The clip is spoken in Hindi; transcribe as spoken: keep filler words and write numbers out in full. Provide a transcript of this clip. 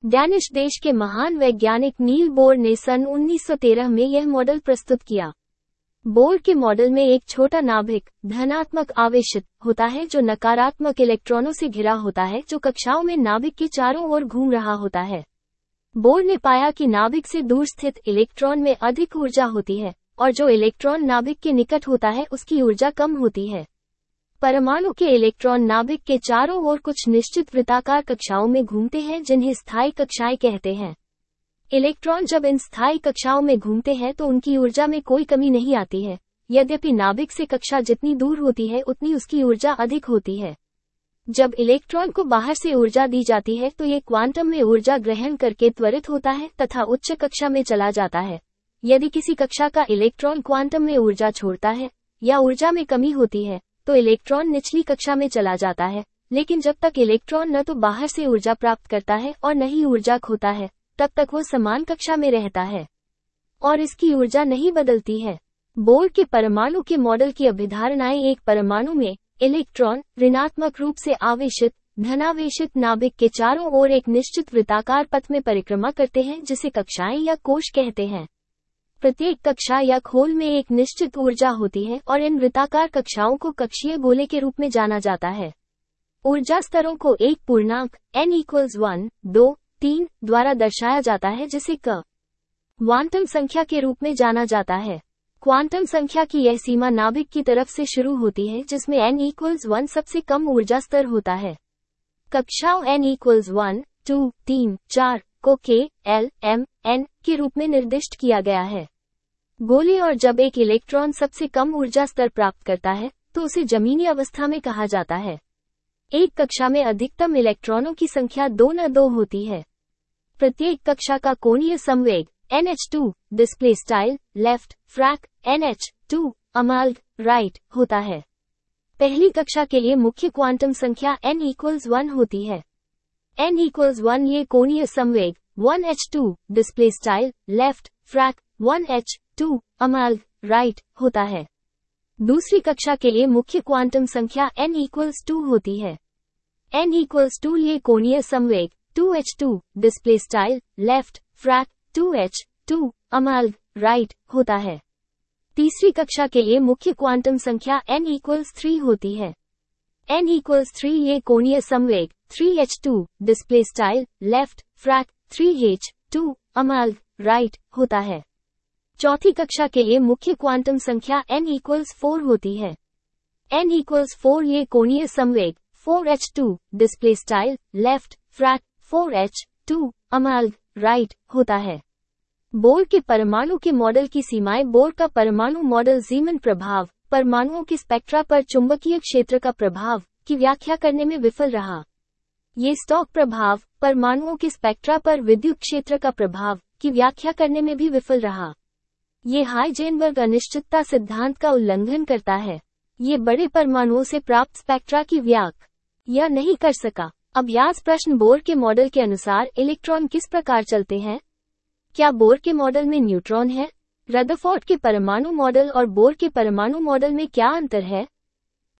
डैनिश देश के महान वैज्ञानिक नील बोर ने सन उन्नीस सौ तेरह में यह मॉडल प्रस्तुत किया। बोर के मॉडल में एक छोटा नाभिक धनात्मक आवेशित होता है जो नकारात्मक इलेक्ट्रॉनों से घिरा होता है, जो कक्षाओं में नाभिक के चारों ओर घूम रहा होता है। बोर ने पाया कि नाभिक से दूर स्थित इलेक्ट्रॉन में अधिक ऊर्जा होती है और जो इलेक्ट्रॉन नाभिक के निकट होता है उसकी ऊर्जा कम होती है। परमाणु के इलेक्ट्रॉन नाभिक के चारों ओर कुछ निश्चित वृत्ताकार कक्षाओं में घूमते हैं जिन्हें स्थायी कक्षाएं कहते हैं। इलेक्ट्रॉन जब इन स्थायी कक्षाओं में घूमते हैं तो उनकी ऊर्जा में कोई कमी नहीं आती है, यद्यपि नाभिक से कक्षा जितनी दूर होती है उतनी उसकी ऊर्जा अधिक होती है। जब इलेक्ट्रॉन को बाहर से ऊर्जा दी जाती है तो ये क्वांटम में ऊर्जा ग्रहण करके त्वरित होता है तथा उच्च कक्षा में चला जाता है। यदि किसी कक्षा का इलेक्ट्रॉन क्वांटम में ऊर्जा छोड़ता है या ऊर्जा में कमी होती है तो इलेक्ट्रॉन निचली कक्षा में चला जाता है, लेकिन जब तक इलेक्ट्रॉन न तो बाहर से ऊर्जा प्राप्त करता है और न ही ऊर्जा खोता है, तब तक वो समान कक्षा में रहता है और इसकी ऊर्जा नहीं बदलती है। बोर के परमाणु के मॉडल की अभिधारणाएं एक परमाणु में इलेक्ट्रॉन ऋणात्मक रूप से आवेशित धनावेशित नाभिक के चारों ओर एक निश्चित वृत्ताकार पथ में परिक्रमा करते हैं जिसे कक्षाएं या कोश कहते हैं। प्रत्येक कक्षा या खोल में एक निश्चित ऊर्जा होती है और इन वृत्ताकार कक्षाओं को कक्षीय गोले के रूप में जाना जाता है। ऊर्जा स्तरों को एक पूर्णांक n इक्वल्स वन, दो, तीन द्वारा दर्शाया जाता है जिसे क क्वांटम संख्या के रूप में जाना जाता है। क्वांटम संख्या की यह सीमा नाभिक की तरफ से शुरू होती है जिसमें n इक्वल्स वन सबसे कम ऊर्जा स्तर होता है। कक्षाओं n इक्वल्स वन, टू, तीन, चार को k, l, m, n के रूप में निर्दिष्ट किया गया है। गोले और जब एक इलेक्ट्रॉन सबसे कम ऊर्जा स्तर प्राप्त करता है तो उसे जमीनी अवस्था में कहा जाता है। एक कक्षा में अधिकतम इलेक्ट्रॉनों की संख्या दो न दो होती है। प्रत्येक कक्षा का कोणीय संवेग N H two display style left frac N H two amalg right होता है। पहली कक्षा के लिए मुख्य क्वांटम संख्या n इक्वल्स वन होती है। n इक्वल्स वन ये कोणीय संवेग one H two display style left frac one H two amalg right होता है। दूसरी कक्षा के लिए मुख्य क्वांटम संख्या n इक्वल्स टू होती है। n इक्वल्स टू ये कोणीय संवेग two H two display style left frac two H two amalg right होता है। तीसरी कक्षा के लिए मुख्य क्वांटम संख्या n इक्वल्स थ्री होती है। n इक्वल्स थ्री ये कोणीय संवेग three H two display style left frac three H two amalg right होता है। चौथी कक्षा के लिए मुख्य क्वांटम संख्या n इक्वल्स फोर होती है। n इक्वल्स फोर ये कोणीय संवेग four H two display style left frac four H two amalg right होता है। बोर के परमाणु के मॉडल की सीमाएं बोर का परमाणु मॉडल जीमन प्रभाव परमाणुओं के स्पेक्ट्रा पर चुंबकीय क्षेत्र का प्रभाव की व्याख्या करने में विफल रहा। ये स्टोक प्रभाव परमाणुओं के स्पेक्ट्रा पर विद्युत क्षेत्र का प्रभाव की व्याख्या करने में भी विफल रहा। ये हाइजेनबर्ग अनिश्चितता सिद्धांत का उल्लंघन करता है। ये बड़े परमाणुओं से प्राप्त स्पेक्ट्रा की व्याख्या नहीं कर सका। अभ्यास प्रश्न बोर के मॉडल के अनुसार इलेक्ट्रॉन किस प्रकार चलते हैं? क्या बोर के मॉडल में न्यूट्रॉन है? रदरफोर्ड के परमाणु मॉडल और बोर के परमाणु मॉडल में क्या अंतर है?